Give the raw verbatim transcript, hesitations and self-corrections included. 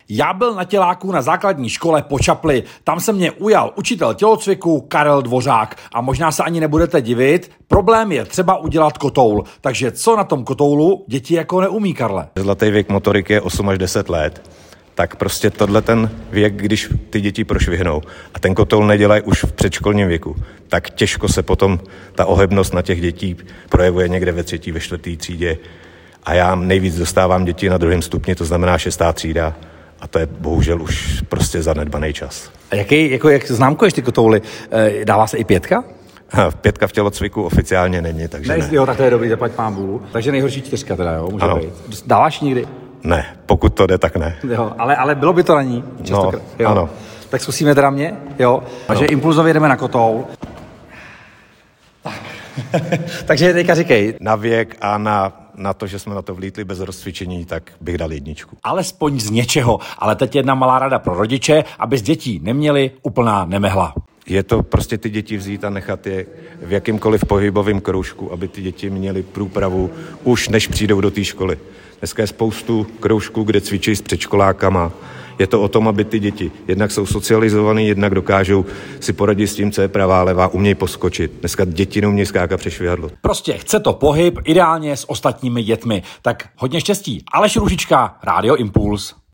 Já byl na těláku na základní škole po Čapli. Tam se mě ujal učitel tělocviku Karel Dvořák. A možná se ani nebudete divit, problém je třeba udělat kotoul. Takže co na tom kotoulu děti jako neumí, Karle? Zlatý věk motoriky je osm až deset let. Tak prostě tohle ten věk, když ty děti prošvihnou a ten kotoul nedělají už v předškolním věku, tak těžko se potom ta ohebnost na těch dětí projevuje někde ve třetí, ve čtvrtý třídě. A já nejvíc dostávám děti na druhém stupni, to znamená šestá třída. A to je bohužel už prostě zanedbaný čas. A jaký, jako, jak známkuješ ty kotouly? E, dává se i pětka? Pětka v tělocviku oficiálně není, takže ne. ne. Jo, tak to je dobrý, zaplať pán Bůh. Takže nejhorší čtyřka teda, jo, může ano. být. Dáváš nikdy? Ne, pokud to jde, tak ne. Jo, ale, ale bylo by to na ní. No, jo. ano. Tak zkusíme teda mě, jo. Takže impulzově jdeme na kotoul. Tak. Takže teďka říkej. Na věk a na, na to, že jsme na to vlítli bez rozcvičení, tak bych dal jedničku. Alespoň z něčeho, ale teď jedna malá rada pro rodiče, aby z dětí neměli úplná nemehla. Je to prostě ty děti vzít a nechat je v jakýmkoliv pohybovém kroužku, aby ty děti měly průpravu už než přijdou do té školy. Dneska je spoustu kroužků, kde cvičí s předškolákama. Je to o tom, aby ty děti jednak jsou socializovaný, jednak dokážou si poradit s tím, co je pravá, levá, umějí poskočit. Dneska děti neumějí skákat přes švihadlo. Prostě chce to pohyb, ideálně s ostatními dětmi. Tak hodně štěstí. Aleš Růžička, Rádio Impuls.